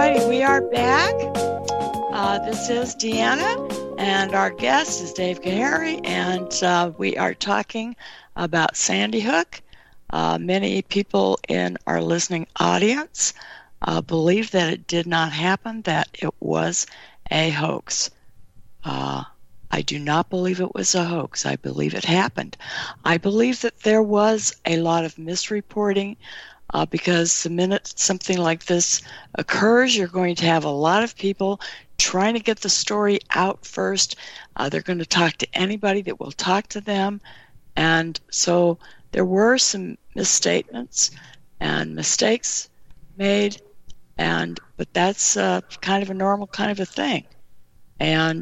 righty, we are back. This is Deanna, and our guest is Dave Gahary, and we are talking about Sandy Hook. Many people in our listening audience believe that it did not happen, that it was a hoax. I do not believe it was a hoax. I believe it happened. I believe that there was a lot of misreporting because the minute something like this occurs, you're going to have a lot of people trying to get the story out first. They're going to talk to anybody that will talk to them. And so there were some misstatements and mistakes made, but that's kind of a normal kind of a thing. And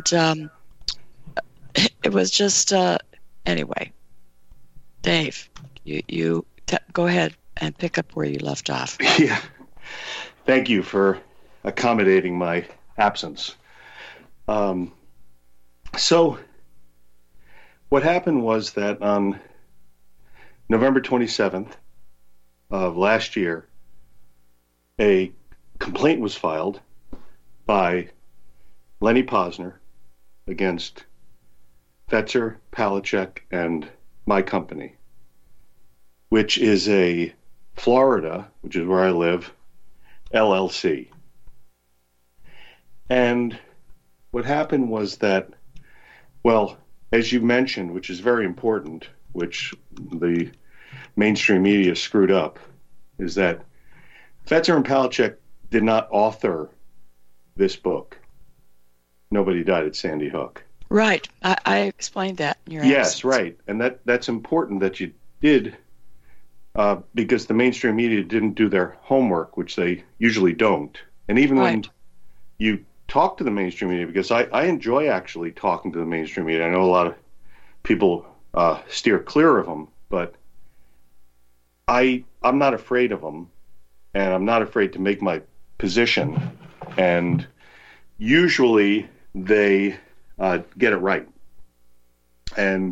it was just, anyway. Dave, you go ahead and pick up where you left off. Yeah. Thank you for accommodating my absence. So what happened was that on November 27th of last year, a complaint was filed by Lenny Posner against Fetzer, Palachuk, and my company, which is a Florida, which is where I live, LLC. And what happened was that, well, as you mentioned, which is very important, which the mainstream media screwed up, is that Fetzer and Palachuk did not author this book. Nobody died at Sandy Hook. Right. I explained that in your Yes, absence. right. And that's important that you did, because the mainstream media didn't do their homework, which they usually don't. And even when you talk to the mainstream media, because I enjoy actually talking to the mainstream media. I know a lot of people steer clear of them, but I'm not afraid of them, and I'm not afraid to make my position. And usually they get it right. And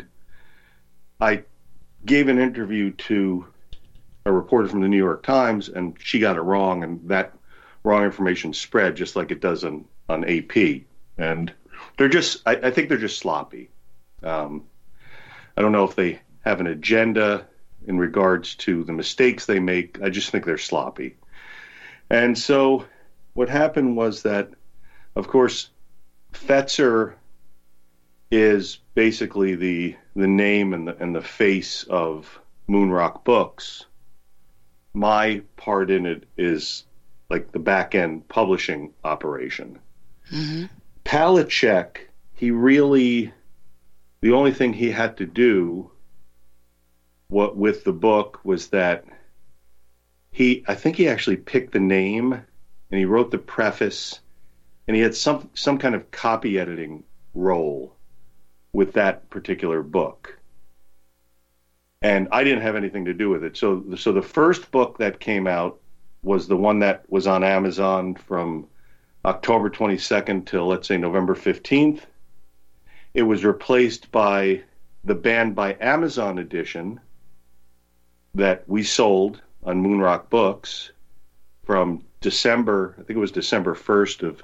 I gave an interview to a reporter from the New York Times, and she got it wrong, and that wrong information spread just like it does on AP. And they're just, I think they're just sloppy. I don't know if they have an agenda in regards to the mistakes they make. I just think they're sloppy. And so what happened was that, of course, Fetzer is basically the name and the face of Moonrock Books. My part in it is like the back-end publishing operation. Mm-hmm. Palachuk, the only thing he had to do with the book was that I think he actually picked the name, and he wrote the preface, and he had some kind of copy editing role with that particular book. And I didn't have anything to do with it. So the first book that came out was the one that was on Amazon from October 22nd till, let's say, November 15th. It was replaced by the Banned by Amazon edition that we sold on Moonrock Books from December, I think it was December 1st of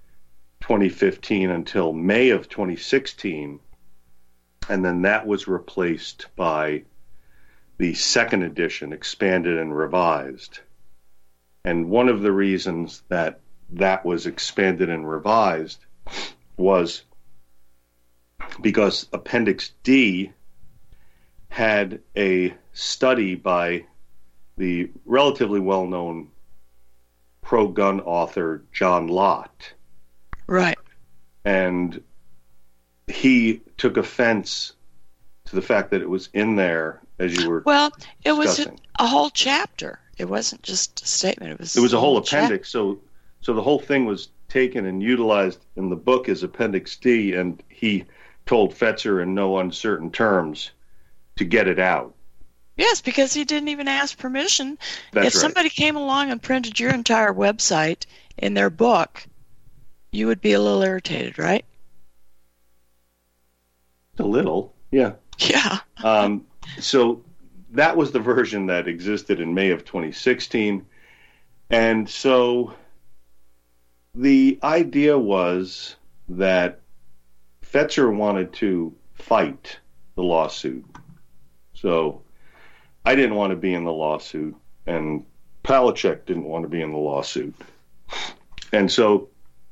2015 until May of 2016. And then that was replaced by the second edition, expanded and revised. And one of the reasons that was expanded and revised was because Appendix D had a study by the relatively well-known pro-gun author John Lott. Right. And he took offense to the fact that it was in there, as you were it was discussing. a whole chapter. It wasn't just a statement. It was a whole appendix. So the whole thing was taken and utilized in the book as Appendix D, and he told Fetzer in no uncertain terms to get it out. Yes, because he didn't even ask permission. That's if somebody came along and printed your entire website in their book, you would be a little irritated, right? A little, yeah. Yeah. So that was the version that existed in May of 2016. And so the idea was that Fetzer wanted to fight the lawsuit. So I didn't want to be in the lawsuit, and Palachuk didn't want to be in the lawsuit. And so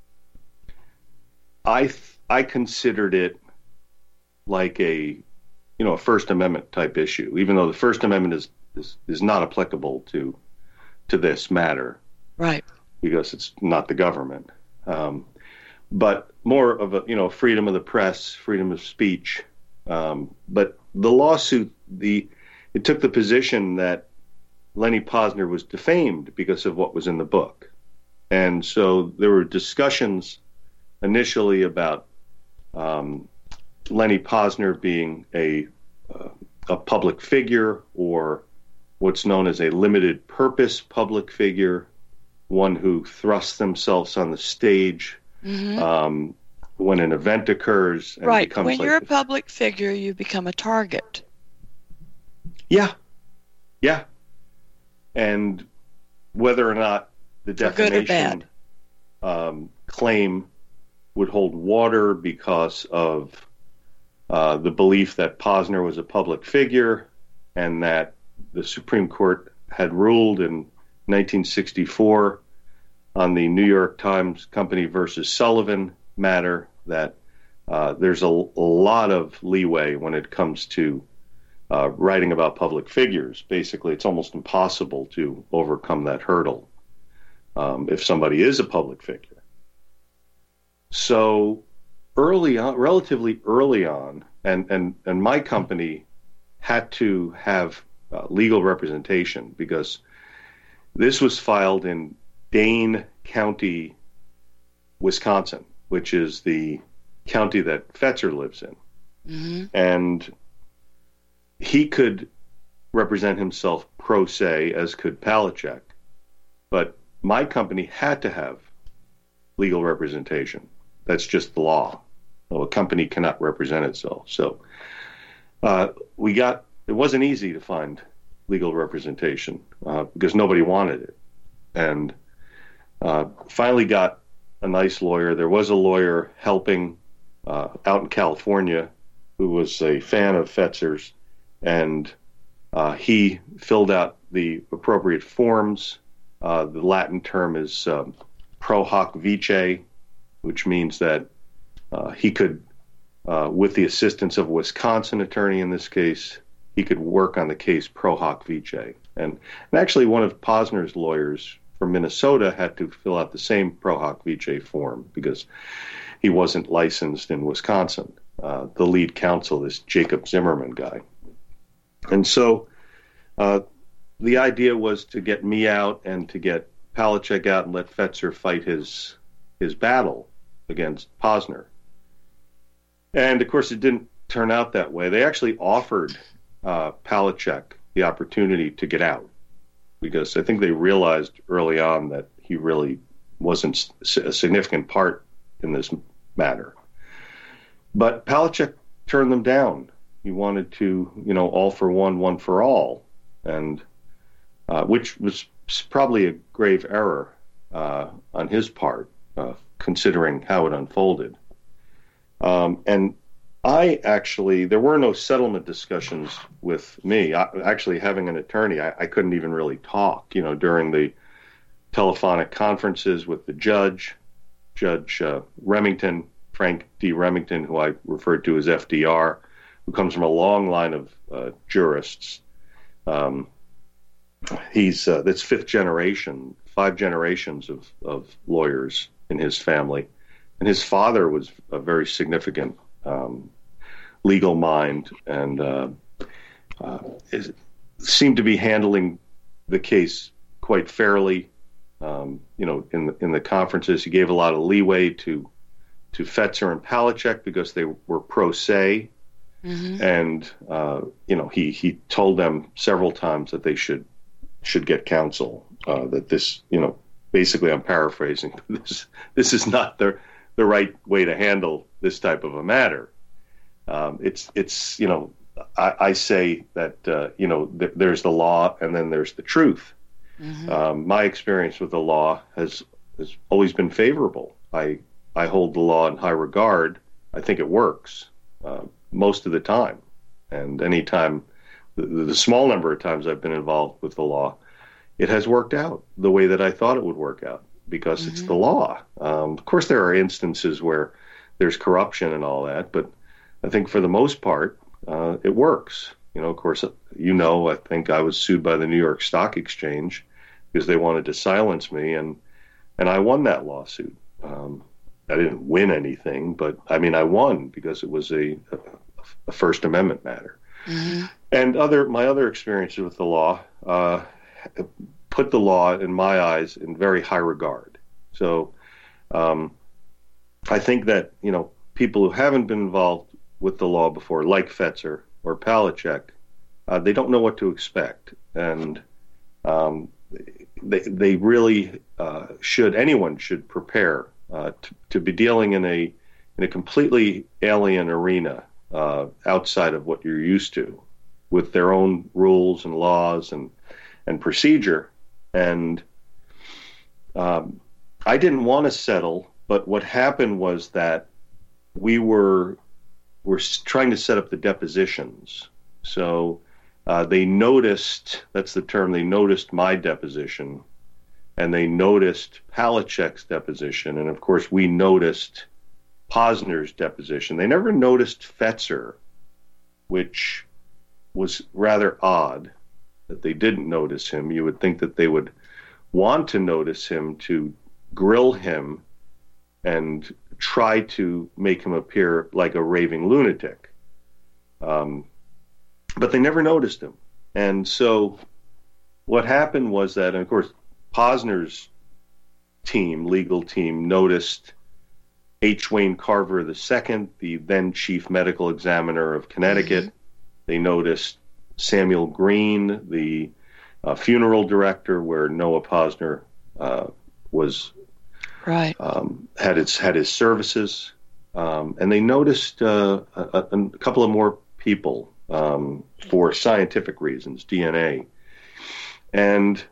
I considered it like a First Amendment type issue, even though the First Amendment is not applicable to this matter, right? Because it's not the government, but more of a freedom of the press, freedom of speech. But the lawsuit, it took the position that Lenny Posner was defamed because of what was in the book, and so there were discussions initially about Lenny Posner being a public figure, or what's known as a limited purpose public figure, one who thrusts themselves on the stage when an event occurs. And right. When you're a public figure, you become a target. Yeah. Yeah. And whether or not the defamation claim would hold water because of the belief that Posner was a public figure and that the Supreme Court had ruled in 1964 on the New York Times Company versus Sullivan matter that there's a lot of leeway when it comes to writing about public figures. Basically, it's almost impossible to overcome that hurdle if somebody is a public figure. So early on, relatively early on, and my company had to have legal representation because this was filed in Dane County, Wisconsin, which is the county that Fetzer lives in. Mm-hmm. And he could represent himself pro se, as could Palachuk, but my company had to have legal representation. That's just the law. Well, a company cannot represent itself. So it wasn't easy to find legal representation because nobody wanted it. And finally got a nice lawyer. There was a lawyer helping out in California who was a fan of Fetzer's, and he filled out the appropriate forms. The Latin term is pro hoc vice, which means that he could, with the assistance of a Wisconsin attorney in this case, he could work on the case pro hoc vice. And actually one of Posner's lawyers from Minnesota had to fill out the same pro hoc vice form because he wasn't licensed in Wisconsin. The lead counsel, this Jacob Zimmerman guy. And so the idea was to get me out and to get Palachuk out and let Fetzer fight his battle against Posner. And, of course, it didn't turn out that way. They actually offered Palachuk the opportunity to get out because I think they realized early on that he really wasn't a significant part in this matter. But Palachuk turned them down. He wanted to, all for one, one for all, and which was probably a grave error on his part, considering how it unfolded. And there were no settlement discussions with me. Actually, having an attorney, I couldn't even really talk, during the telephonic conferences with the Judge Remington, Frank D. Remington, who I referred to as FDR, who comes from a long line of jurists. He's that's fifth generation, 5 generations of lawyers in his family. And his father was a very significant legal mind and seemed to be handling the case quite fairly. In the conferences, he gave a lot of leeway to Fetzer and Palachuk because they were pro se. Mm-hmm. And he told them several times that they should get counsel. That this, basically, I'm paraphrasing. This is not the right way to handle this type of a matter. It's I say that there's the law and then there's the truth. Mm-hmm. My experience with the law has has always been favorable. I hold the law in high regard. I think it works most of the time, and any time, the small number of times I've been involved with the law, it has worked out the way that I thought it would work out because it's the law. Of course, there are instances where there's corruption and all that, but I think for the most part, it works. Of course, I think I was sued by the New York Stock Exchange because they wanted to silence me, and I won that lawsuit. I didn't win anything, but I won because it was a First Amendment matter. Mm-hmm. And my other experiences with the law put the law, in my eyes, in very high regard. So I think that people who haven't been involved with the law before, like Fetzer or Palachuk, they don't know what to expect, and they really should. Anyone should prepare to be dealing in a completely alien arena outside of what you're used to, with their own rules and laws and procedure. And I didn't want to settle, but what happened was that we were trying to set up the depositions. So they noticed, that's the term, they noticed my deposition, and they noticed Palachuk's deposition, and of course we noticed Posner's deposition. They never noticed Fetzer, which was rather odd that they didn't notice him. You would think that they would want to notice him to grill him and try to make him appear like a raving lunatic. But they never noticed him. And so what happened was that, and of course, Posner's legal team, noticed H. Wayne Carver II, the then chief medical examiner of Connecticut. Mm-hmm. They noticed Samuel Green, the funeral director, where Noah Posner was right. Had his services, and they noticed a couple of more people for scientific reasons, DNA. And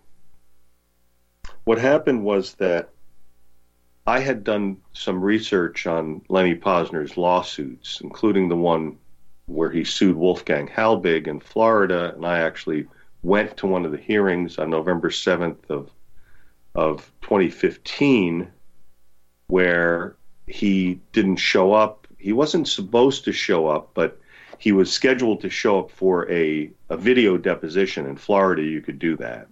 what happened was that I had done some research on Lenny Posner's lawsuits, including the one where he sued Wolfgang Halbig in Florida, and I actually went to one of the hearings on November 7th of 2015, where he didn't show up. He wasn't supposed to show up, but he was scheduled to show up for a video deposition. In Florida, you could do that.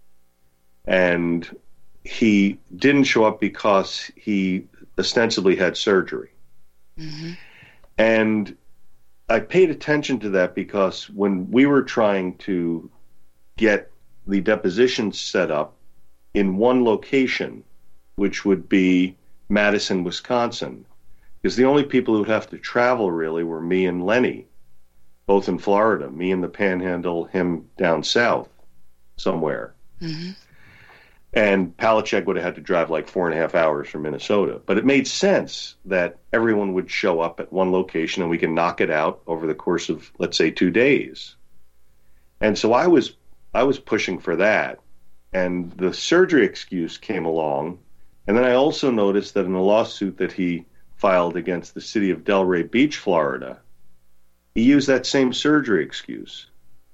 And he didn't show up because he ostensibly had surgery. Mm-hmm. And I paid attention to that because when we were trying to get the deposition set up in one location, which would be Madison, Wisconsin, because the only people who'd have to travel really were me and Lenny, both in Florida, me in the Panhandle, him down south somewhere. Mm-hmm. And Palachuk would have had to drive like 4.5 hours from Minnesota. But it made sense that everyone would show up at one location and we can knock it out over the course of, let's say, 2 days. And so I was pushing for that. And the surgery excuse came along. And then I also noticed that in the lawsuit that he filed against the city of Delray Beach, Florida, he used that same surgery excuse.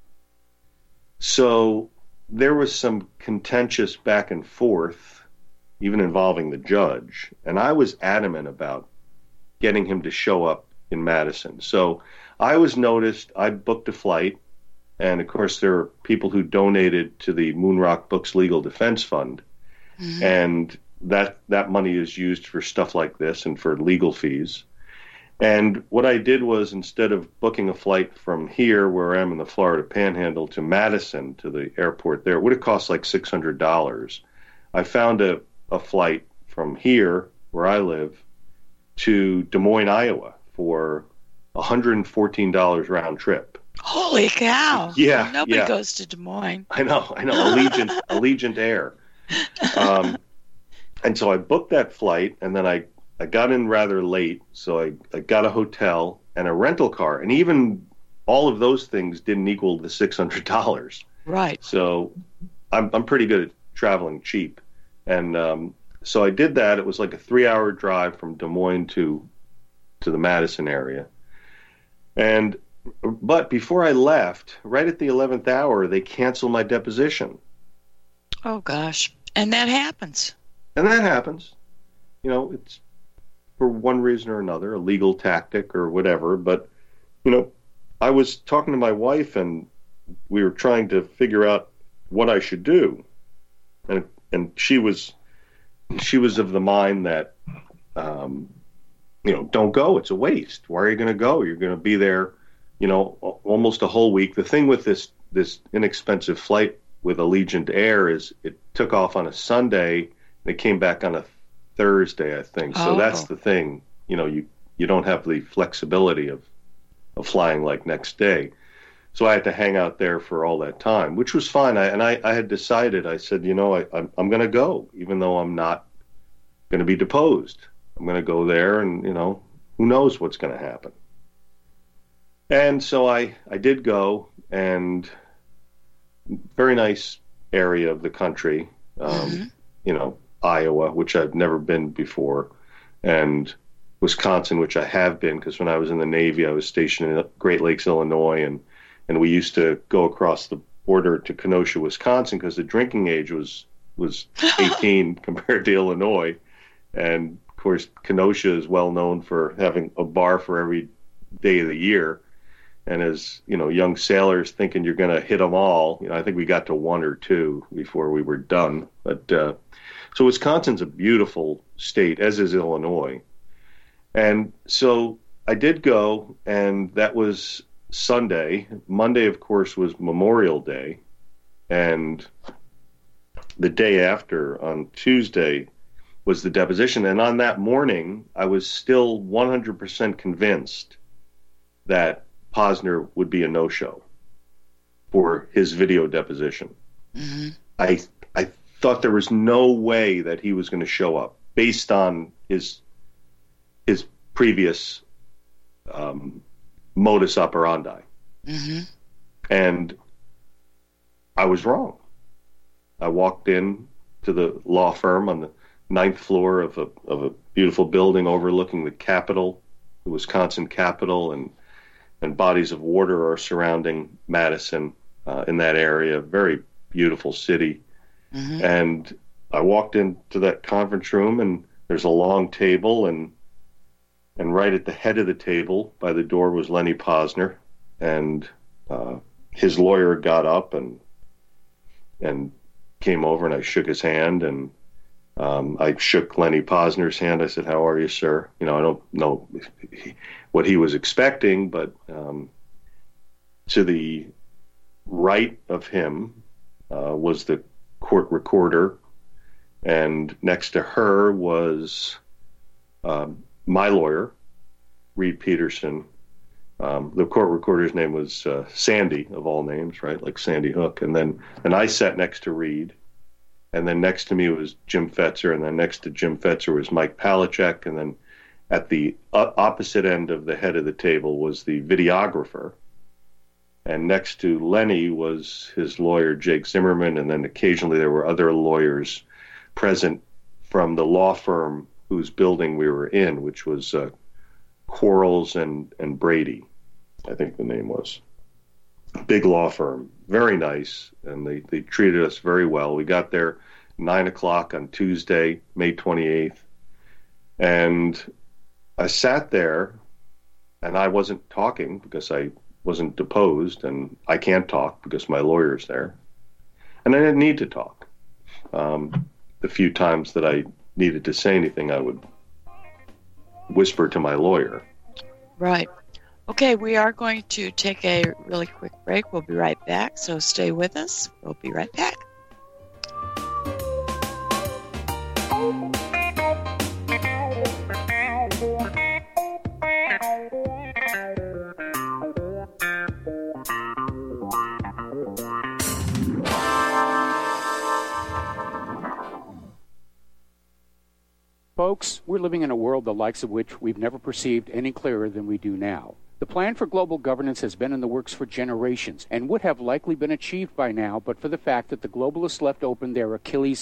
So there was some contentious back and forth, even involving the judge, and I was adamant about getting him to show up in Madison. So I was noticed, I booked a flight, and of course there are people who donated to the Moonrock Books Legal Defense Fund, mm-hmm. and that money is used for stuff like this and for legal fees. And what I did was, instead of booking a flight from here, where I am in the Florida Panhandle, to Madison, to the airport there, it would have cost like $600. I found a flight from here, where I live, to Des Moines, Iowa, for $114 round trip. Holy cow! Yeah, nobody goes to Des Moines. I know. Allegiant Air. And so I booked that flight, and then I got in rather late, so I got a hotel and a rental car, and even all of those things didn't equal the $600. Right. So I'm pretty good at traveling cheap, and so I did that. It was like a 3-hour drive from Des Moines to the Madison area. But before I left, right at the 11th hour, they canceled my deposition. Oh, gosh. And that happens. And that happens. You know, it's for one reason or another, a legal tactic or whatever. But, you know, I was talking to my wife, and we were trying to figure out what I should do. And she was of the mind that, you know, don't go. It's a waste. Why are you going to go? You're going to be there, you know, almost a whole week. The thing with this inexpensive flight with Allegiant Air is it took off on a Sunday and it came back on a Thursday, I think. So that's the thing. You know, you don't have the flexibility of flying like next day. So I had to hang out there for all that time, which was fine. I had decided, I said, you know, I'm going to go, even though I'm not going to be deposed. I'm going to go there, and, you know, who knows what's going to happen. And so I did go, and very nice area of the country, you know, Iowa, which I've never been before, and Wisconsin, which I have been, because when I was in the Navy, I was stationed in Great Lakes, Illinois, and we used to go across the border to Kenosha, Wisconsin, because the drinking age was 18 compared to Illinois. And of course, Kenosha is well known for having a bar for every day of the year. And as, you know, young sailors thinking you're going to hit them all, you know, I think we got to one or two before we were done. But so Wisconsin's a beautiful state, as is Illinois. And so I did go, and that was Sunday. Monday, of course, was Memorial Day. And the day after, on Tuesday, was the deposition. And on that morning, I was still 100% convinced that Posner would be a no-show for his video deposition. Mm-hmm. I thought there was no way that he was going to show up based on his previous modus operandi. Mm-hmm. And I was wrong. I walked in to the law firm on the 9th floor of a beautiful building overlooking the Capitol, the Wisconsin Capitol, and bodies of water are surrounding Madison in that area. Very beautiful city. Mm-hmm. And I walked into that conference room, and there's a long table, and right at the head of the table by the door was Lenny Posner, and his lawyer got up and came over, and I shook his hand, and I shook Lenny Posner's hand. I said, "How are you, sir?" You know, I don't know what he was expecting, but to the right of him was the court recorder, and next to her was my lawyer, Reed Peterson. The court recorder's name was Sandy, of all names, right? Like Sandy Hook. And I sat next to Reed. And then next to me was Jim Fetzer. And then next to Jim Fetzer was Mike Palachuk. And then at the opposite end of the head of the table was the videographer. And next to Lenny was his lawyer, Jake Zimmerman. And then occasionally there were other lawyers present from the law firm whose building we were in, which was Quarles and Brady, I think the name was. Big law firm, very nice, and they treated us very well. We got there 9 o'clock on Tuesday, May 28th, and I sat there, and I wasn't talking because I wasn't deposed, and I can't talk because my lawyer's there, and I didn't need to talk. The few times that I needed to say anything, I would whisper to my lawyer. Right. Okay, we are going to take a really quick break. We'll be right back, so stay with us. We'll be right back. Folks, we're living in a world the likes of which we've never perceived any clearer than we do now. The plan for global governance has been in the works for generations and would have likely been achieved by now but for the fact that the globalists left open their Achilles heel,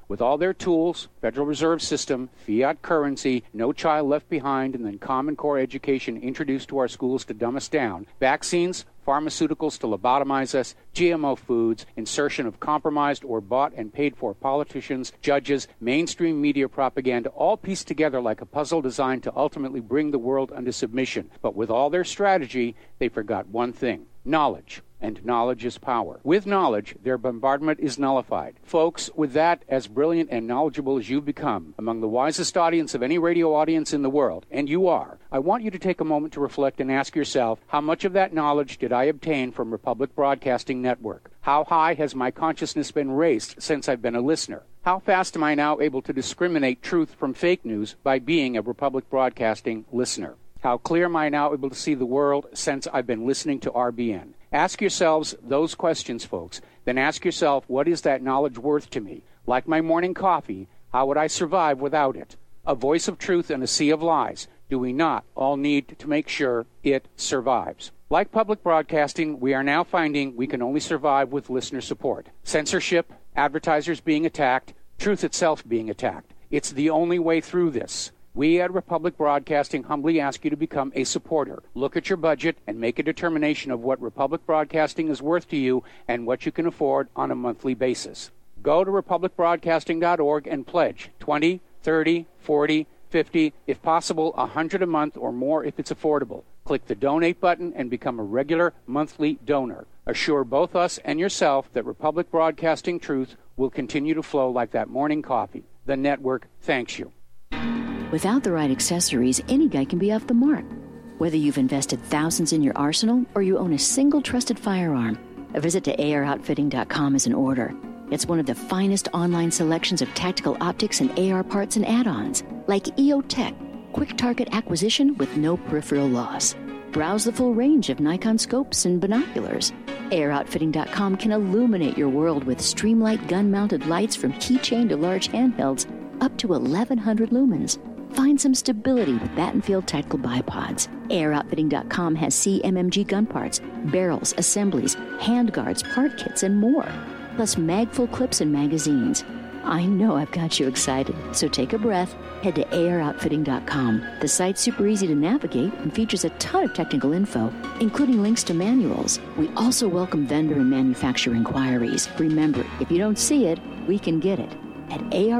With all their tools, Federal Reserve System, fiat currency, no child left behind, and then Common Core education introduced to our schools to dumb us down, vaccines, pharmaceuticals to lobotomize us, GMO foods, insertion of compromised or bought and paid for politicians, judges, mainstream media propaganda, all pieced together like a puzzle designed to ultimately bring the world under submission. But with all their strategy, they forgot one thing: knowledge. And knowledge is power. With knowledge, their bombardment is nullified. Folks, with that, as brilliant and knowledgeable as you've become, among the wisest audience of any radio audience in the world, and you are, I want you to take a moment to reflect and ask yourself, how much of that knowledge did I obtain from Republic Broadcasting Network? How high has my consciousness been raised since I've been a listener? How fast am I now able to discriminate truth from fake news by being a Republic Broadcasting listener? How clear am I now able to see the world since I've been listening to RBN? Ask yourselves those questions, folks. Then ask yourself, what is that knowledge worth to me? Like my morning coffee, how would I survive without it? A voice of truth in a sea of lies. Do we not all need to make sure it survives? Like public broadcasting, we are now finding we can only survive with listener support. Censorship, advertisers being attacked, truth itself being attacked. It's the only way through this. We at Republic Broadcasting humbly ask you to become a supporter. Look at your budget and make a determination of what Republic Broadcasting is worth to you and what you can afford on a monthly basis. Go to republicbroadcasting.org and pledge $20, $30, $40, $50, if possible, $100 a month or more if it's affordable. Click the donate button and become a regular monthly donor. Assure both us and yourself that Republic Broadcasting truth will continue to flow like that morning coffee. The network thanks you. Without the right accessories, any guy can be off the mark. Whether you've invested thousands in your arsenal or you own a single trusted firearm, a visit to AROutfitting.com is in order. It's one of the finest online selections of tactical optics and AR parts and add-ons, like EOTech, quick target acquisition with no peripheral loss. Browse the full range of Nikon scopes and binoculars. AROutfitting.com can illuminate your world with Streamlight gun-mounted lights from keychain to large handhelds up to 1,100 lumens. Find some stability with Battenfield Tactical Bipods. AROutfitting.com has CMMG gun parts, barrels, assemblies, handguards, part kits, and more. Plus mag-full clips and magazines. I know I've got you excited, so take a breath. Head to AROutfitting.com. The site's super easy to navigate and features a ton of technical info, including links to manuals. We also welcome vendor and manufacturer inquiries. Remember, if you don't see it, we can get it at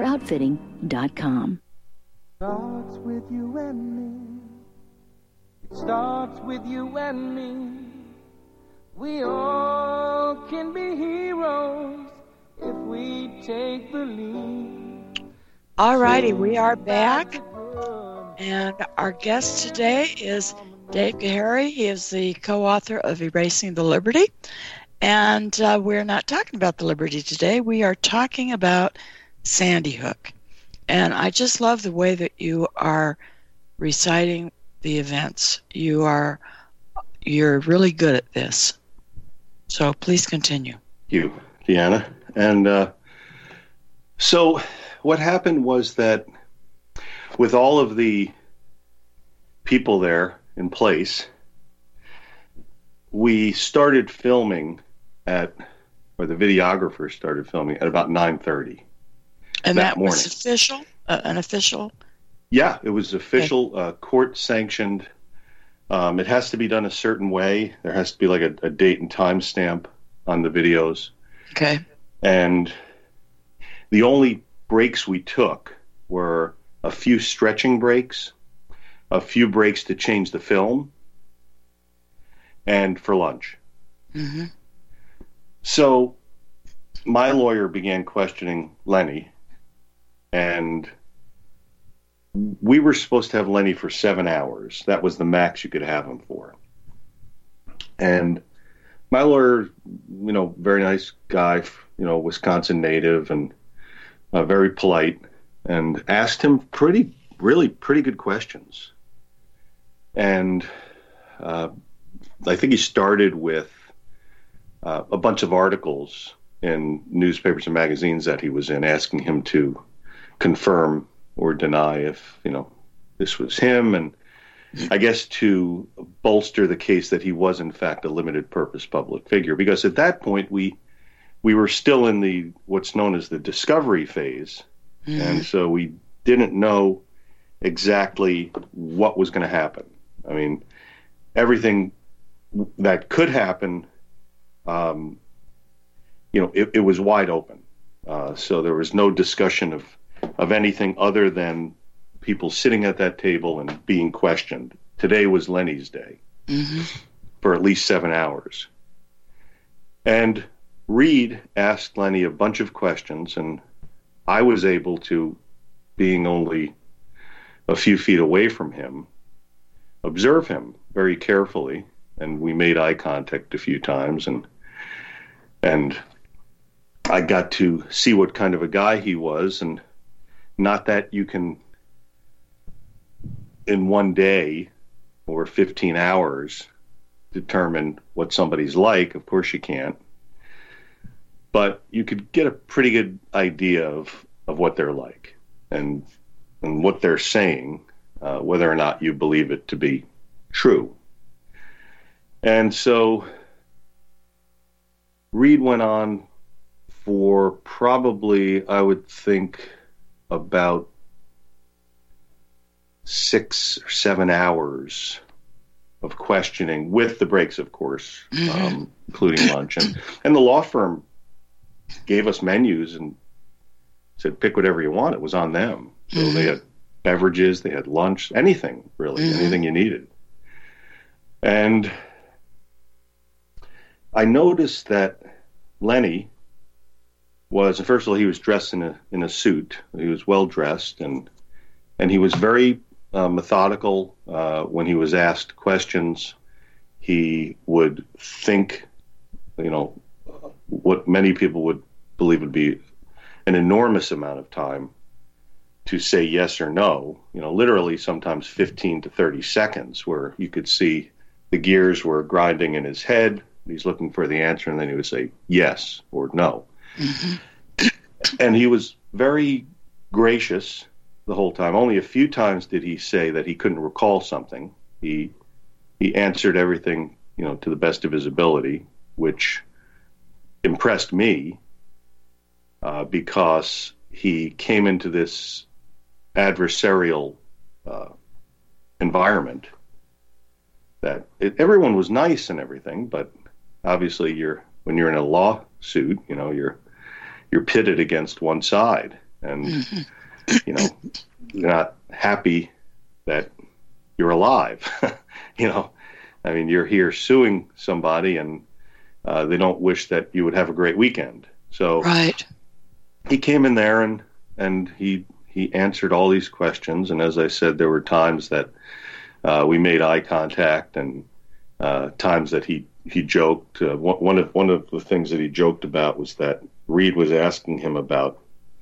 AROutfitting.com. Starts with you and me. It starts with you and me. We all can be heroes if we take the lead. All righty, we are back, and our guest today is Dave Gahary. He is the co-author of Erasing the Liberty, and we're not talking about the Liberty today. We are talking about Sandy Hook. And I just love the way that you are reciting the events. You're really good at this. So please continue. Thank you, Deanna. And so what happened was that with all of the people there in place, we started filming the videographer started filming at about 9:30. And that morning. Was official? An official? Yeah, it was official, court-sanctioned. It has to be done a certain way. There has to be like a date and time stamp on the videos. Okay. And the only breaks we took were a few stretching breaks, a few breaks to change the film, and for lunch. Mm-hmm. So my lawyer began questioning Lenny, and we were supposed to have Lenny for 7 hours. That was the max you could have him for. And my lawyer, very nice guy, Wisconsin native, and very polite, and asked him really pretty good questions. And I think he started with a bunch of articles in newspapers and magazines that he was in, asking him to confirm or deny if, this was him, and I guess to bolster the case that he was in fact a limited purpose public figure, because at that point we we were still in what's known as the discovery phase, and so we didn't know exactly what was going to happen. I mean, everything that could happen, it was wide open. So there was no discussion of anything other than people sitting at that table and being questioned. Today was Lenny's day for at least 7 hours. And Reed asked Lenny a bunch of questions, and I was able to, being only a few feet away from him, observe him very carefully. And we made eye contact a few times, and I got to see what kind of a guy he was, and not that you can, in one day or 15 hours, determine what somebody's like. Of course you can't. But you could get a pretty good idea of what they're like and what they're saying, whether or not you believe it to be true. And so Reed went on for probably, I would think, about 6 or 7 hours of questioning, with the breaks, of course, including lunch. And the law firm gave us menus and said, pick whatever you want. It was on them. So they had beverages, they had lunch, anything, really, anything you needed. And I noticed that Lenny was, first of all, he was dressed in a suit. He was well dressed, and he was very methodical. When he was asked questions, he would think, what many people would believe would be an enormous amount of time to say yes or no. Literally sometimes 15 to 30 seconds, where you could see the gears were grinding in his head. He's looking for the answer, and then he would say yes or no. And he was very gracious the whole time. Only a few times did he say that he couldn't recall something. He answered everything, to the best of his ability, which impressed me because he came into this adversarial environment that everyone was nice and everything, but obviously when you're in a lawsuit, you're pitted against one side, and you're not happy that you're alive. I mean, you're here suing somebody, and they don't wish that you would have a great weekend. So he came in there and he answered all these questions, and as I said, there were times that we made eye contact, and times that he joked. One of the things that he joked about was that Reed was asking him about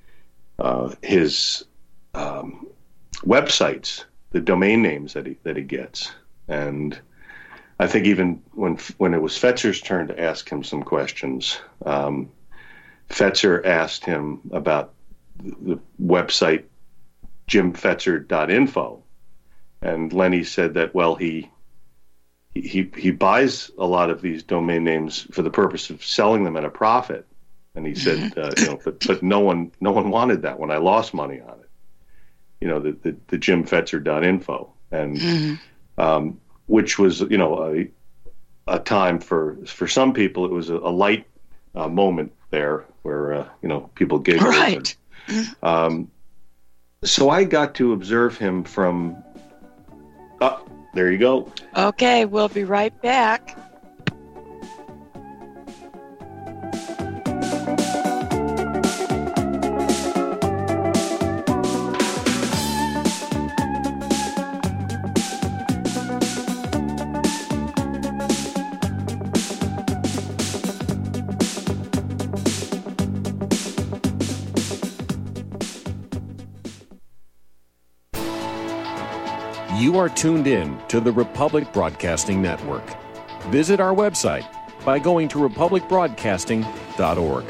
his websites, the domain names that he gets, and I think even when it was Fetzer's turn to ask him some questions, Fetzer asked him about the website jimfetzer.info, and Lenny said that, well, he buys a lot of these domain names for the purpose of selling them at a profit, and he said, but no one wanted that when I lost money on it, the jimfetzer.info, and which was a time for some people. It was a light moment there where people giggled. Right. So I got to observe him from. There you go. Okay, we'll be right back. You are tuned in to the Republic Broadcasting Network. Visit our website by going to republicbroadcasting.org.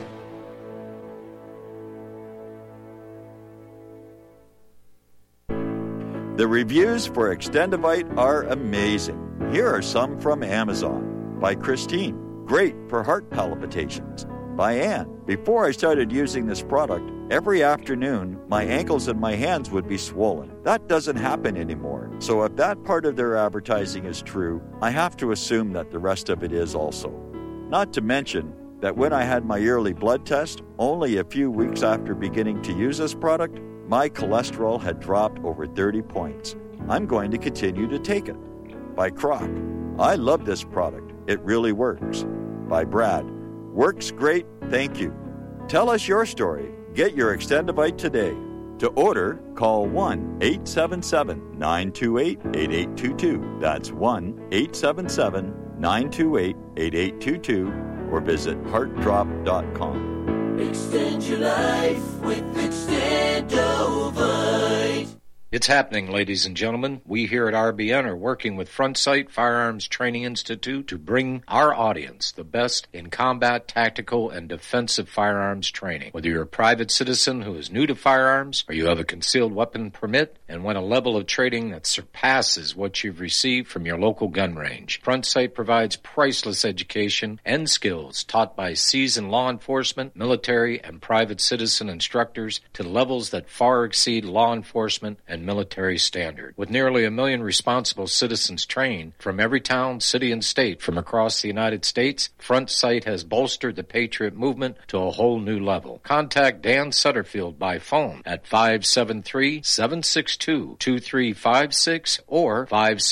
The reviews for Extendivite are amazing. Here are some from Amazon. By Christine. Great for heart palpitations. by Ann. Before I started using this product, every afternoon, my ankles and my hands would be swollen. That doesn't happen anymore. So if that part of their advertising is true, I have to assume that the rest of it is also. Not to mention that when I had my yearly blood test, only a few weeks after beginning to use this product, my cholesterol had dropped over 30 points. I'm going to continue to take it. By Croc. I love this product. It really works. By Brad. Works great, thank you. Tell us your story. Get your Extendivite today. To order, call 1-877-928-8822. That's 1-877-928-8822. Or visit heartdrop.com. Extend your life with Extendovite. It's happening, ladies and gentlemen. We here at RBN are working with Front Sight Firearms Training Institute to bring our audience the best in combat, tactical, and defensive firearms training. Whether you're a private citizen who is new to firearms, or you have a concealed weapon permit and want a level of training that surpasses what you've received from your local gun range, Front Sight provides priceless education and skills taught by seasoned law enforcement, military, and private citizen instructors to levels that far exceed law enforcement and military standard. With nearly 1 million responsible citizens trained from every town, city, and state from across the United States, Front Sight has bolstered the Patriot movement to a whole new level. Contact Dan Sutterfield by phone at 573-762-2356 or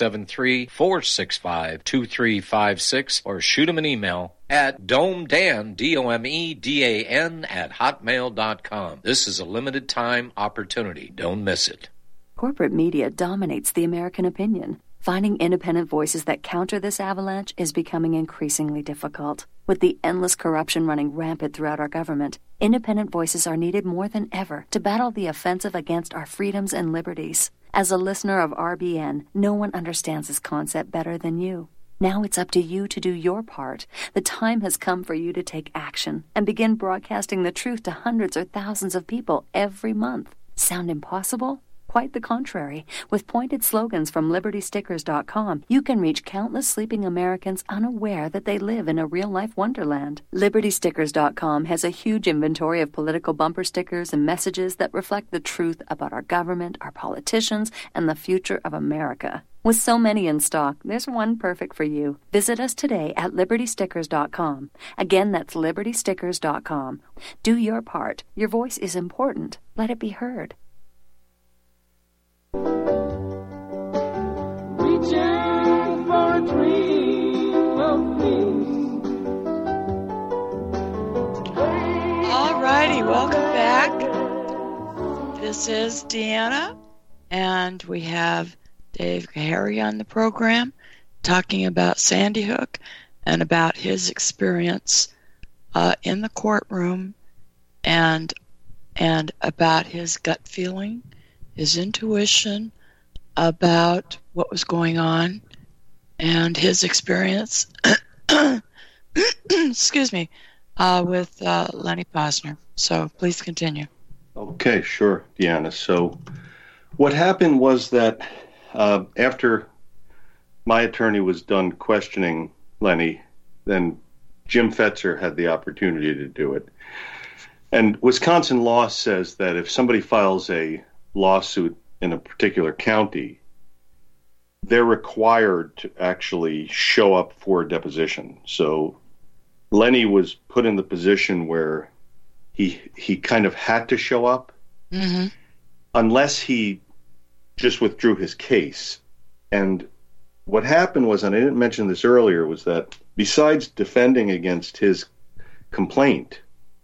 573-465-2356 or shoot him an email at domedan, DOMEDAN, at hotmail.com. This is a limited time opportunity. Don't miss it. Corporate media dominates the American opinion. Finding independent voices that counter this avalanche is becoming increasingly difficult. With the endless corruption running rampant throughout our government, independent voices are needed more than ever to battle the offensive against our freedoms and liberties. As a listener of RBN, no one understands this concept better than you. Now it's up to you to do your part. The time has come for you to take action and begin broadcasting the truth to hundreds or thousands of people every month. Sound impossible? Quite the contrary. With pointed slogans from LibertyStickers.com, you can reach countless sleeping Americans unaware that they live in a real-life wonderland. LibertyStickers.com has a huge inventory of political bumper stickers and messages that reflect the truth about our government, our politicians, and the future of America. With so many in stock, there's one perfect for you. Visit us today at LibertyStickers.com. Again, that's LibertyStickers.com. Do your part. Your voice is important. Let it be heard. Reaching for a dream of peace. All righty, welcome back. This is Deanna, and we have Dave Gahary on the program talking about Sandy Hook and about his experience in the courtroom and about his gut feeling, his intuition about what was going on, and his experience excuse me, with Lenny Posner. So please continue. Okay, sure, Deanna. So what happened was that after my attorney was done questioning Lenny, then Jim Fetzer had the opportunity to do it. And Wisconsin law says that if somebody files a lawsuit in a particular county, they're required to actually show up for a deposition. So Lenny was put in the position where he kind of had to show up, unless he just withdrew his case. And what happened was, and I didn't mention this earlier, was that besides defending against his complaint,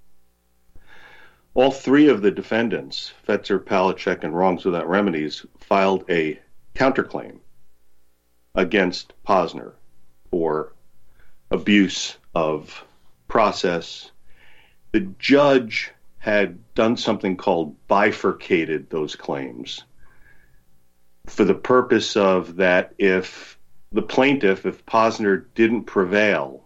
all three of the defendants, Fetzer, Palachuk, and Wrongs Without Remedies, filed a counterclaim against Posner for abuse of process. The judge had done something called bifurcated those claims for the purpose of that if the plaintiff, if Posner didn't prevail,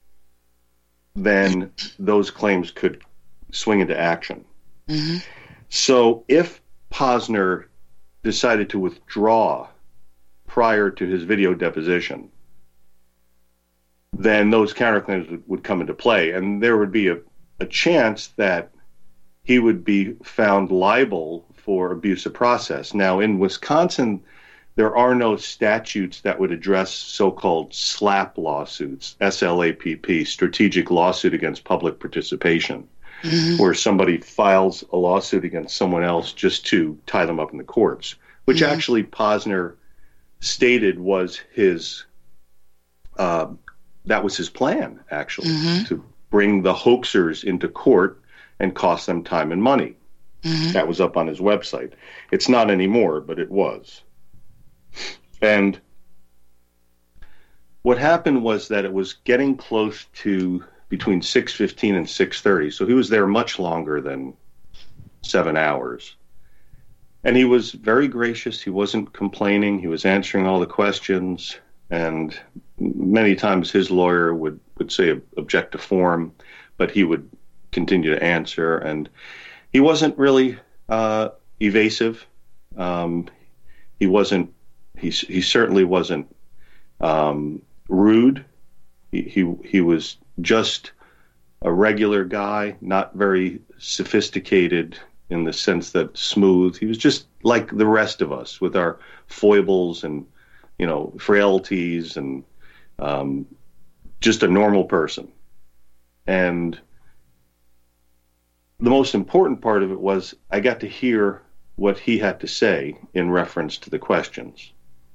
then those claims could swing into action. So if Posner decided to withdraw prior to his video deposition, then those counterclaims would come into play, and there would be a chance that he would be found liable for abuse of process. Now, in Wisconsin, there are no statutes that would address so-called SLAPP lawsuits, SLAPP, strategic lawsuit against public participation, where somebody files a lawsuit against someone else just to tie them up in the courts, which actually Posner stated was his, that was his plan, actually, to bring the hoaxers into court and cost them time and money. That was up on his website. It's not anymore, but it was. And what happened was that it was getting close to between 6:15 and 6:30, so he was there much longer than 7 hours. And he was very gracious. He wasn't complaining. He was answering all the questions. And many times his lawyer would say object to form, but he would continue to answer. And he wasn't really evasive. He certainly wasn't rude. He was just a regular guy, not very sophisticated in the sense that smooth. He was just like the rest of us with our foibles and, frailties, and just a normal person. And the most important part of it was I got to hear what he had to say in reference to the questions.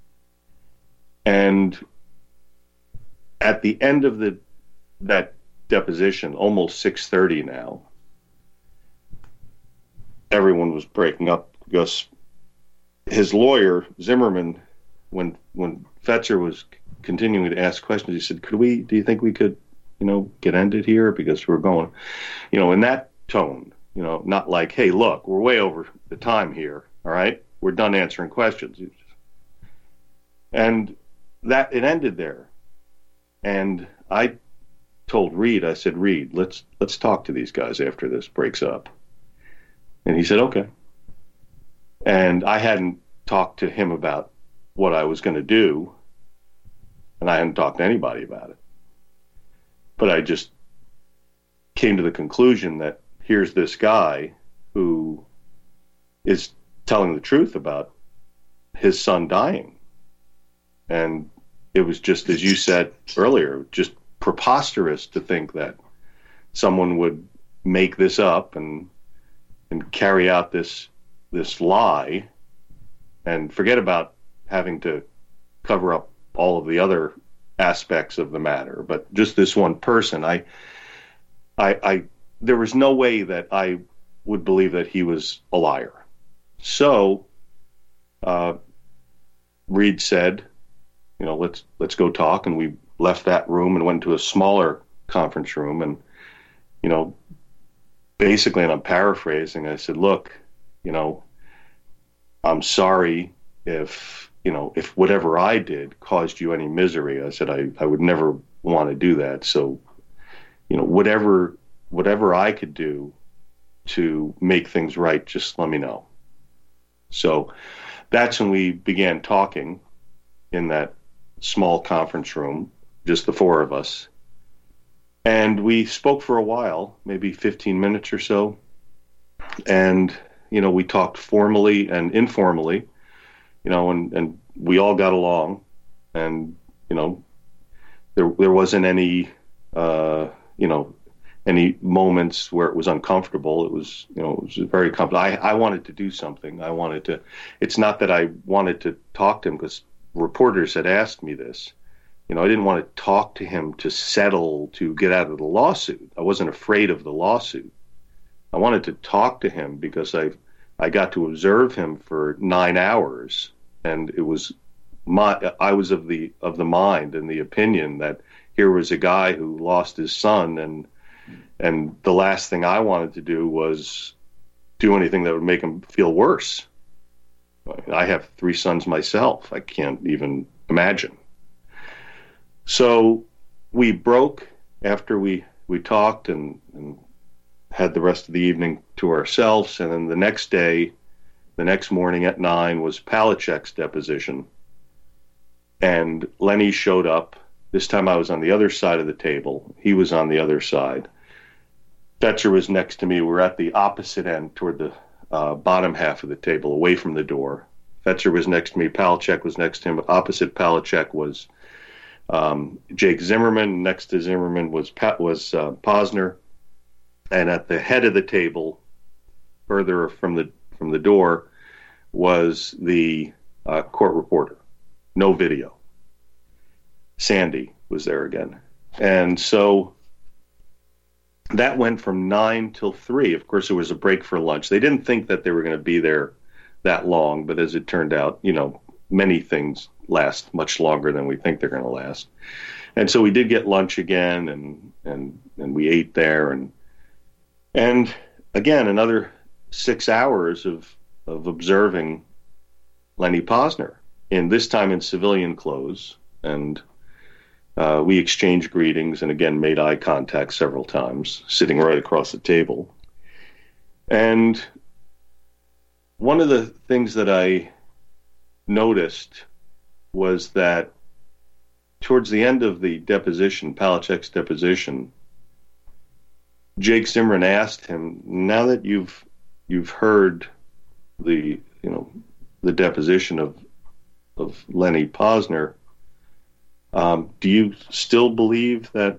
And at the end of that deposition, almost 6:30 now, everyone was breaking up because his lawyer, Zimmerman, when Fetzer was continuing to ask questions, he said, do you think we could, get ended here? Because we're going, in that tone, not like, hey, look, we're way over the time here. All right. We're done answering questions. And that it ended there. And I told Reed, I said, Reed, let's talk to these guys after this breaks up. And he said, okay. And I hadn't talked to him about what I was going to do, and I hadn't talked to anybody about it. But I just came to the conclusion that here's this guy who is telling the truth about his son dying. And it was just, as you said earlier, just preposterous to think that someone would make this up and carry out this lie and forget about having to cover up all of the other aspects of the matter. But just this one person, there was no way that I would believe that he was a liar. So Reed said, let's go talk. And we left that room and went to a smaller conference room. And, basically, and I'm paraphrasing, I said, look, I'm sorry if whatever I did caused you any misery. I said, I would never want to do that. So, whatever I could do to make things right, just let me know. So that's when we began talking in that small conference room, just the four of us. And we spoke for a while, maybe 15 minutes or so. And, we talked formally and informally, and we all got along. And, there wasn't any, any moments where it was uncomfortable. It was, it was very comfortable. I wanted to do something. It's not that I wanted to talk to him because reporters had asked me this. I didn't want to talk to him to settle, to get out of the lawsuit. I wasn't afraid of the lawsuit. I wanted to talk to him because I got to observe him for 9 hours, and it was I was of the mind and the opinion that here was a guy who lost his son, and the last thing I wanted to do was do anything that would make him feel worse. I have 3 sons myself. I can't even imagine. So we broke after we talked and had the rest of the evening to ourselves. And then the next morning at 9 was Palachek's deposition. And Lenny showed up. This time I was on the other side of the table. He was on the other side. Fetzer was next to me. We were at the opposite end toward the bottom half of the table, away from the door. Fetzer was next to me. Palachuk was next to him. Opposite Palachuk was Jake Zimmerman. Next to Zimmerman was Posner. And at the head of the table, further from the door, was the court reporter. No video. Sandy was there again. And so that went from 9 till 3. Of course, there was a break for lunch. They didn't think that they were going to be there that long, but as it turned out, many things last much longer than we think they're going to last. And so we did get lunch again, and we ate there, and again another 6 hours of observing Lenny Posner, and this time in civilian clothes, and we exchanged greetings and again made eye contact several times, sitting right across the table. And one of the things that I noticed was that towards the end of the deposition, Palachuk's deposition, Jake Zimmerman asked him, now that you've heard the deposition of Lenny Posner, do you still believe that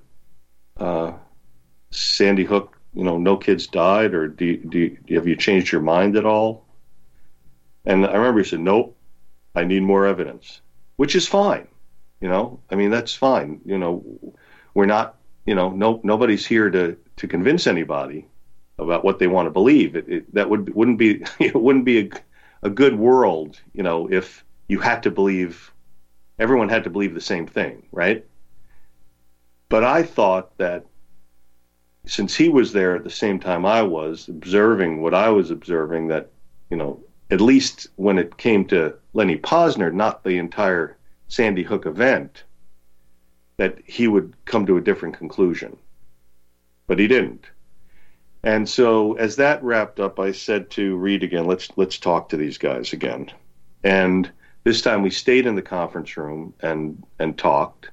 Sandy Hook, no kids died, or have you changed your mind at all? And I remember he said, nope, I need more evidence, which is fine. That's fine. We're not, nobody's here to convince anybody about what they want to believe. That wouldn't be, it wouldn't be a good world, if you had to believe, everyone had to believe the same thing, right? But I thought that since he was there at the same time I was, observing what I was observing, that, at least when it came to Lenny Posner, not the entire Sandy Hook event, that he would come to a different conclusion. But he didn't. And so as that wrapped up, I said to Reed again, let's talk to these guys again. And this time we stayed in the conference room and talked.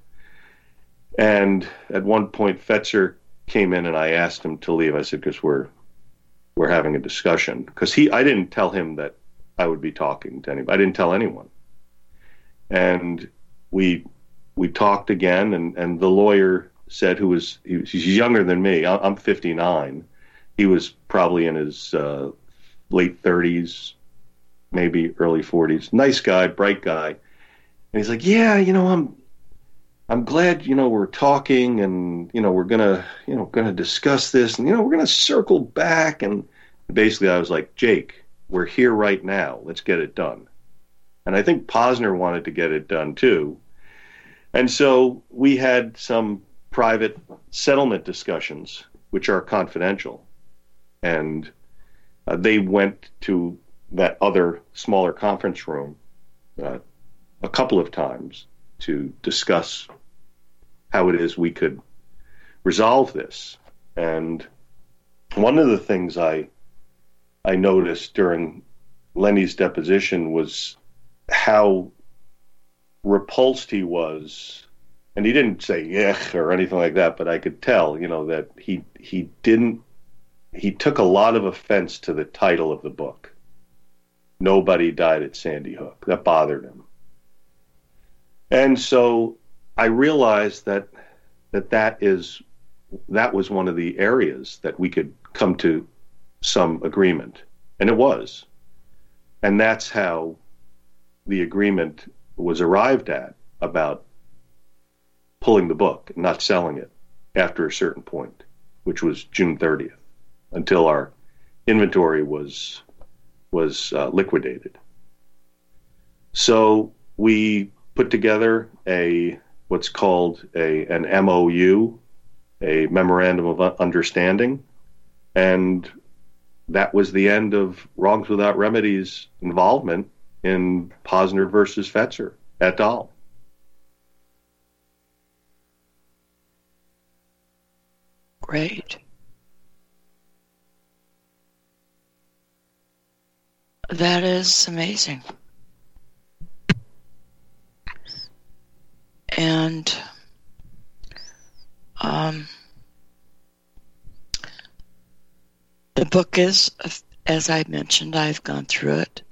And at one point, Fetzer came in and I asked him to leave. I said, because we're having a discussion. Because I didn't tell him that I would be talking to anybody. I didn't tell anyone. And we talked again, and the lawyer said, he's younger than me. I'm 59. He was probably in his late 30s, maybe early 40s. Nice guy, bright guy. And he's like, yeah, I'm glad, we're talking, and, we're gonna discuss this, and, we're gonna circle back. And basically I was like, Jake, we're here right now. Let's get it done. And I think Posner wanted to get it done too. And so we had some private settlement discussions, which are confidential. And they went to that other smaller conference room a couple of times to discuss how it is we could resolve this. And one of the things I noticed during Lenny's deposition was how repulsed he was. And he didn't say "yuck" or anything like that, but I could tell, that he took a lot of offense to the title of the book. Nobody Died at Sandy Hook. That bothered him. And so I realized that was one of the areas that we could come to some agreement. And it was. And that's how the agreement was arrived at about pulling the book and not selling it after a certain point, which was June 30th, until our inventory was liquidated. So we put together what's called an MOU, a Memorandum of Understanding, and that was the end of Wrongs Without Remedy's involvement in Posner versus Fetzer et al. Great. That is amazing. And book is, as I mentioned, I've gone through it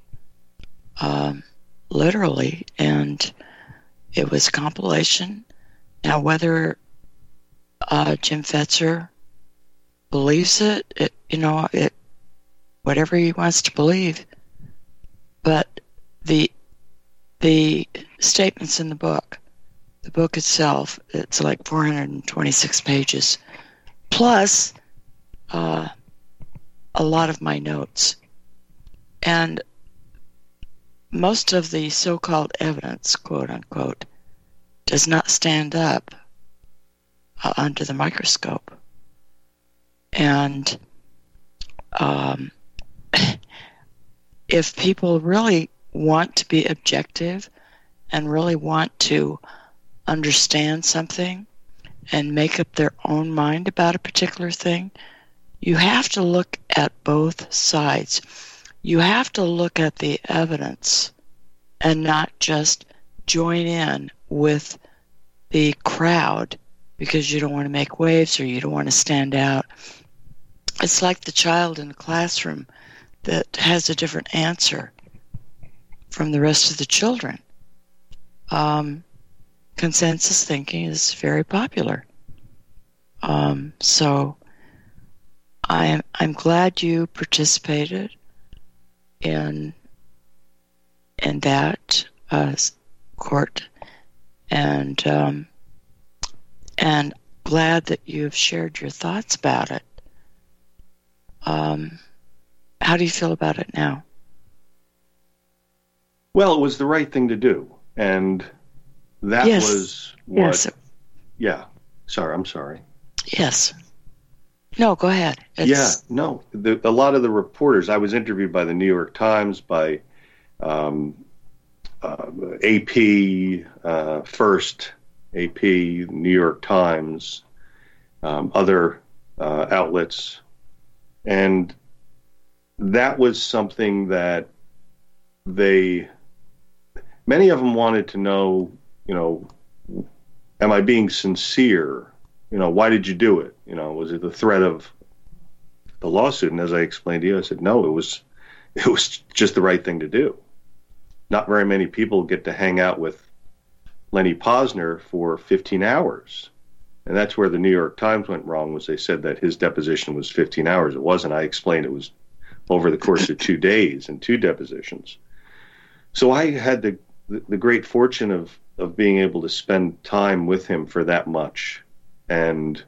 literally, and it was a compilation. Now, whether Jim Fetzer believes it, whatever he wants to believe, but the statements in the book itself, it's like 426 pages, plus a lot of my notes. And most of the so-called evidence, quote unquote, does not stand up under the microscope. And if people really want to be objective and really want to understand something and make up their own mind about a particular thing, you have to look at both sides. You have to look at the evidence and not just join in with the crowd because you don't want to make waves or you don't want to stand out. It's like the child in the classroom that has a different answer from the rest of the children. Consensus thinking is very popular. So I'm glad you participated in that court, and glad that you've shared your thoughts about it. How do you feel about it now? Well, it was the right thing to do, and that was what... Yes. Yeah. Sorry, I'm sorry. Yes. No, go ahead. A lot of the reporters, I was interviewed by the New York Times, by AP, First, AP, New York Times, other outlets, and that was something that many of them wanted to know, am I being sincere? Why did you do it? Was it the threat of the lawsuit? And as I explained to you, I said, no, it was just the right thing to do. Not very many people get to hang out with Lenny Posner for 15 hours. And that's where the New York Times went wrong, was they said that his deposition was 15 hours. It wasn't. I explained it was over the course of 2 days and 2 depositions. So I had the great fortune of being able to spend time with him for that much. And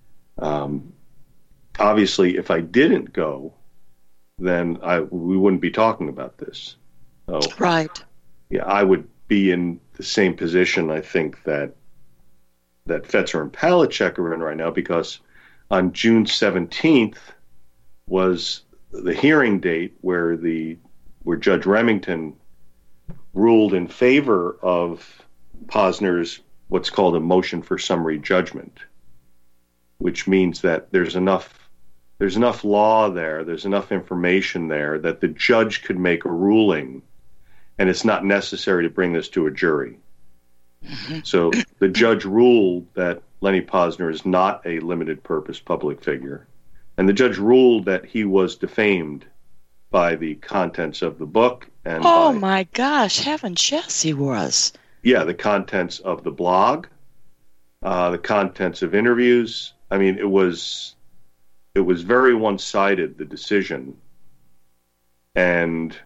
obviously, if I didn't go, then we wouldn't be talking about this. So, right. Yeah, I would be in the same position, I think, that Fetzer and Palachuk are in right now, because on June 17th was the hearing date where Judge Remington ruled in favor of Posner's what's called a motion for summary judgment, which means that there's enough law there, there's enough information there that the judge could make a ruling, and it's not necessary to bring this to a jury. Mm-hmm. So the judge ruled that Lenny Posner is not a limited purpose public figure, and the judge ruled that he was defamed by the contents of the book. And my gosh, heavens, yes, he was. Yeah, the contents of the blog, the contents of interviews. I mean, it was very one-sided, the decision. And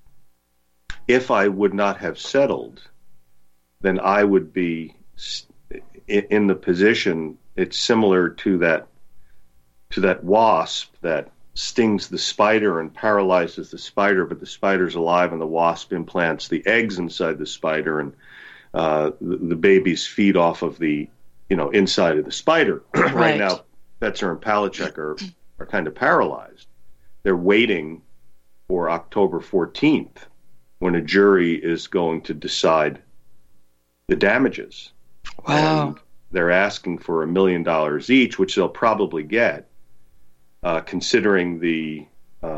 if I would not have settled, then I would be in the position, it's similar to that wasp that stings the spider and paralyzes the spider, but the spider's alive and the wasp implants the eggs inside the spider, and the babies feed off of the inside of the spider. Right now, Fetzer and Palachuk are kind of paralyzed. They're waiting for October 14th, when a jury is going to decide the damages. Wow. And they're asking for $1 million each, which they'll probably get, considering the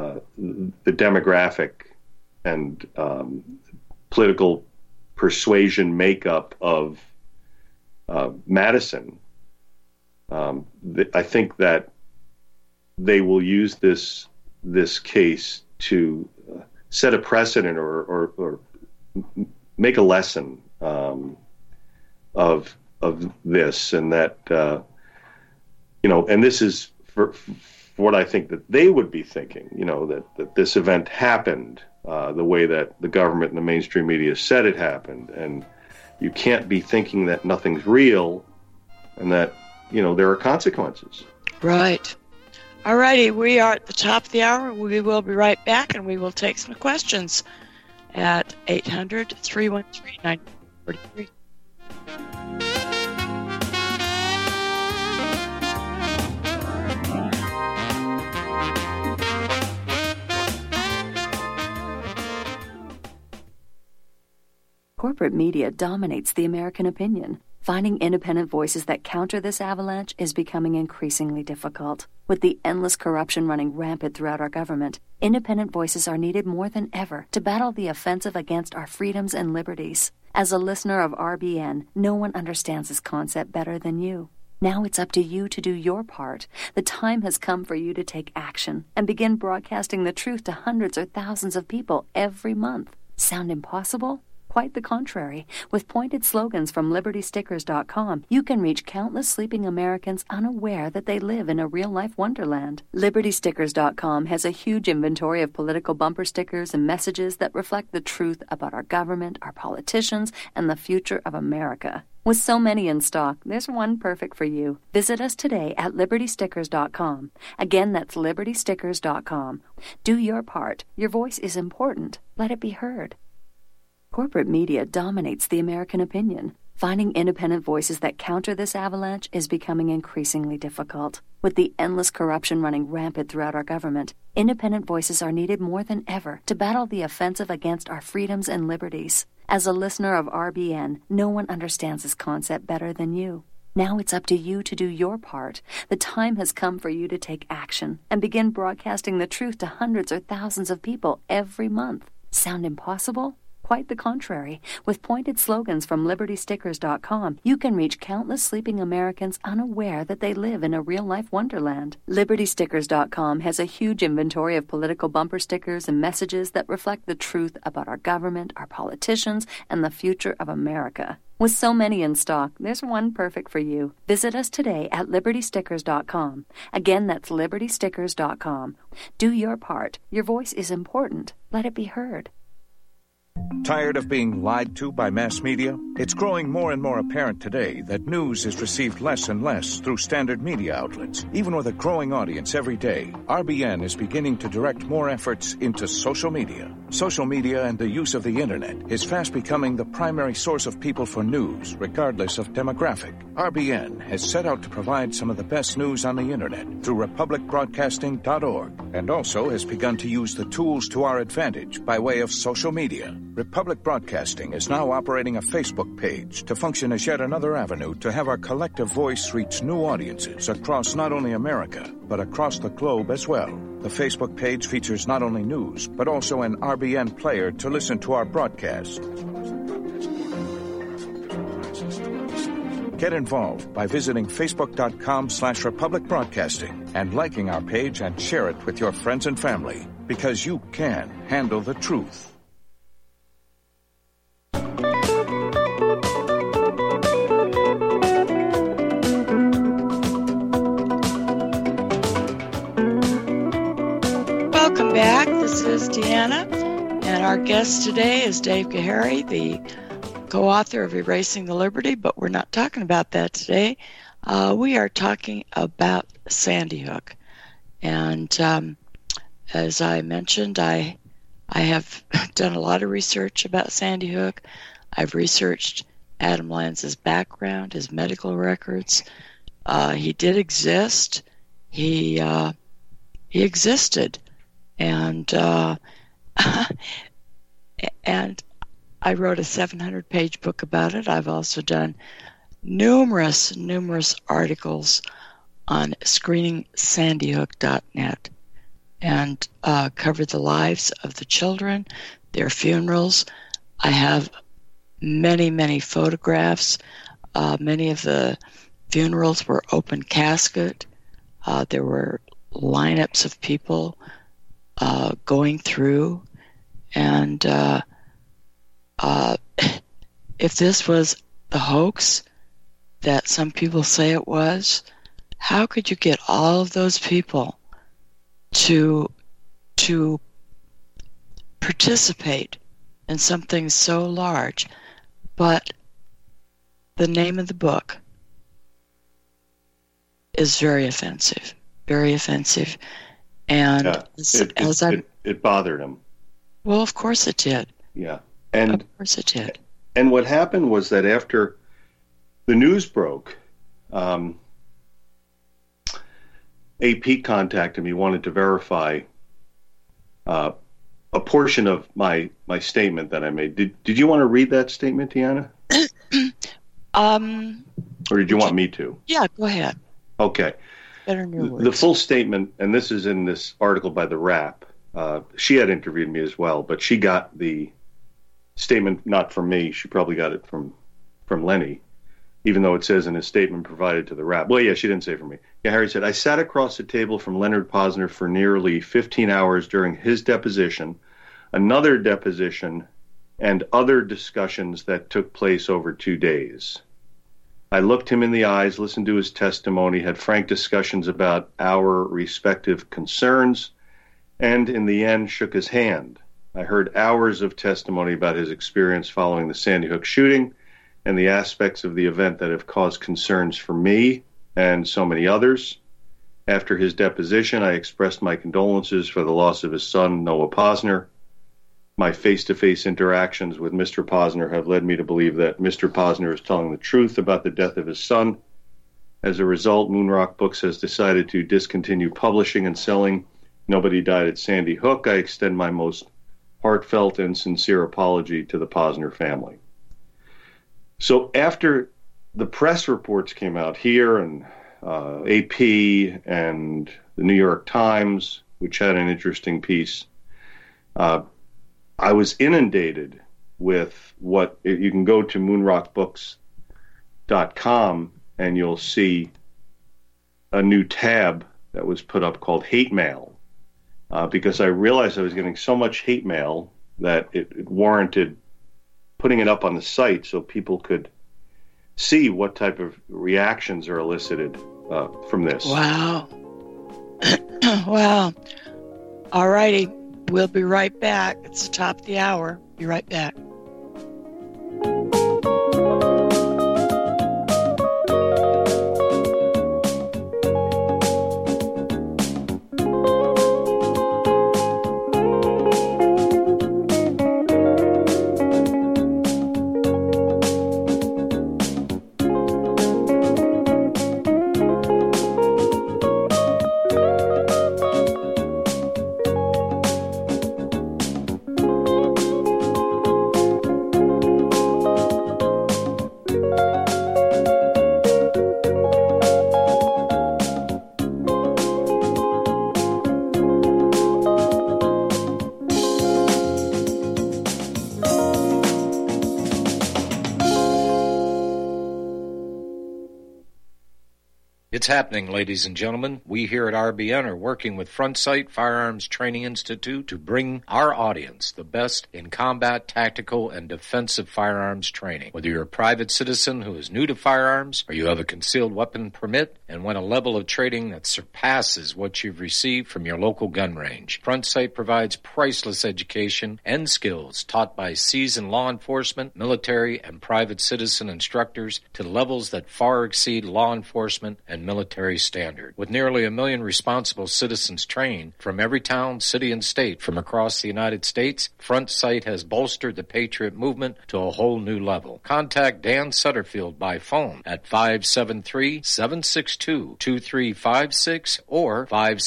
demographic and political persuasion makeup of Madison. I think that they will use this this case to set a precedent or make a lesson of this, and that and this is for what I think that they would be thinking, that this event happened the way that the government and the mainstream media said it happened, and you can't be thinking that nothing's real, and that there are consequences. Right. All righty, we are at the top of the hour. We will be right back, and we will take some questions at 800-313-1943. Corporate media dominates the American opinion. Finding independent voices that counter this avalanche is becoming increasingly difficult. With the endless corruption running rampant throughout our government, independent voices are needed more than ever to battle the offensive against our freedoms and liberties. As a listener of RBN, no one understands this concept better than you. Now it's up to you to do your part. The time has come for you to take action and begin broadcasting the truth to hundreds or thousands of people every month. Sound impossible? Quite the contrary. With pointed slogans from LibertyStickers.com, you can reach countless sleeping Americans unaware that they live in a real-life wonderland. LibertyStickers.com has a huge inventory of political bumper stickers and messages that reflect the truth about our government, our politicians, and the future of America. With so many in stock, there's one perfect for you. Visit us today at LibertyStickers.com. Again, that's LibertyStickers.com. Do your part. Your voice is important. Let it be heard. Corporate media dominates the American opinion. Finding independent voices that counter this avalanche is becoming increasingly difficult. With the endless corruption running rampant throughout our government, independent voices are needed more than ever to battle the offensive against our freedoms and liberties. As a listener of RBN, no one understands this concept better than you. Now it's up to you to do your part. The time has come for you to take action and begin broadcasting the truth to hundreds or thousands of people every month. Sound impossible? Quite the contrary. With pointed slogans from LibertyStickers.com, you can reach countless sleeping Americans unaware that they live in a real-life wonderland. LibertyStickers.com has a huge inventory of political bumper stickers and messages that reflect the truth about our government, our politicians, and the future of America. With so many in stock, there's one perfect for you. Visit us today at LibertyStickers.com. Again, that's LibertyStickers.com. Do your part. Your voice is important. Let it be heard. Tired of being lied to by mass media? It's growing more and more apparent today that news is received less and less through standard media outlets. Even with a growing audience every day, RBN is beginning to direct more efforts into social media. Social media and the use of the internet is fast becoming the primary source of people for news, regardless of demographic. RBN has set out to provide some of the best news on the internet through republicbroadcasting.org, and also has begun to use the tools to our advantage by way of social media. Republic Broadcasting is now operating a Facebook page to function as yet another avenue to have our collective voice reach new audiences across not only America, but across the globe as well. The Facebook page features not only news, but also an RBN player to listen to our broadcast. Get involved by visiting Facebook.com/Republic Broadcasting and liking our page and share it with your friends and family, because you can handle the truth. Welcome back. This is Deanna, and our guest today is Dave Gahary, the co-author of Erasing the Liberty, but we're not talking about that today. We are talking about Sandy Hook. And as I mentioned, I have done a lot of research about Sandy Hook. I've researched Adam Lanza's background, his medical records. He did exist. He existed. And and I wrote a 700-page book about it. I've also done numerous articles on screeningsandyhook.net and covered the lives of the children, their funerals. I have many photographs. Many of the funerals were open casket. There were lineups of people going through. And if this was the hoax that some people say it was, how could you get all of those people to participate in something so large? But the name of the book is very offensive, and it bothered him. Well, of course it did. Yeah, and of course it did. And what happened was that after the news broke, AP contacted me, wanted to verify a portion of my statement that I made. Did you want to read that statement, Deanna? Or did you want me to? Yeah, go ahead. Okay. Better in your words. The full statement, and this is in this article by The Wrap. She had interviewed me as well, but she got the statement not from me. She probably got it from Lenny, even though it says in his statement provided to The Wrap. Well, yeah, she didn't say from me. Yeah, Harry said, I sat across the table from Leonard Posner for nearly 15 hours during his deposition, another deposition, and other discussions that took place over 2 days. I looked him in the eyes, listened to his testimony, had frank discussions about our respective concerns, and in the end shook his hand. I heard hours of testimony about his experience following the Sandy Hook shooting and the aspects of the event that have caused concerns for me and so many others. After his deposition, I expressed my condolences for the loss of his son, Noah Posner. My face-to-face interactions with Mr. Posner have led me to believe that Mr. Posner is telling the truth about the death of his son. As a result, Moonrock Books has decided to discontinue publishing and selling Nobody Died at Sandy Hook. I extend my most heartfelt and sincere apology to the Posner family. So after the press reports came out here, and AP and the New York Times, which had an interesting piece, I was inundated with what you can go to moonrockbooks.com and you'll see a new tab that was put up called Hate Mail, because I realized I was getting so much hate mail that it warranted putting it up on the site so people could see what type of reactions are elicited from this. Wow. Wow. All righty. We'll be right back. It's the top of the hour. Be right back. It's happening, ladies and gentlemen. We here at RBN are working with Front Sight Firearms Training Institute to bring our audience the best in combat, tactical, and defensive firearms training. Whether you're a private citizen who is new to firearms, or you have a concealed weapon permit and want a level of training that surpasses what you've received from your local gun range, Front Sight provides priceless education and skills taught by seasoned law enforcement, military, and private citizen instructors to levels that far exceed law enforcement and military standard. With nearly 1 million responsible citizens trained from every town, city, and state from across the United States, Front Sight has bolstered the Patriot movement to a whole new level. Contact Dan Sutterfield by phone at 573-762-2356 or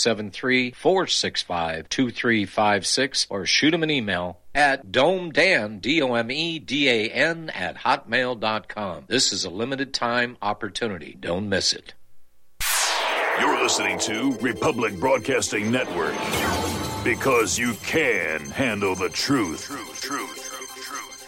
573-465-2356 or shoot him an email at domedan, DOMEDAN, at hotmail.com. This is a limited time opportunity. Don't miss it. You're listening to Republic Broadcasting Network, because you can handle the truth.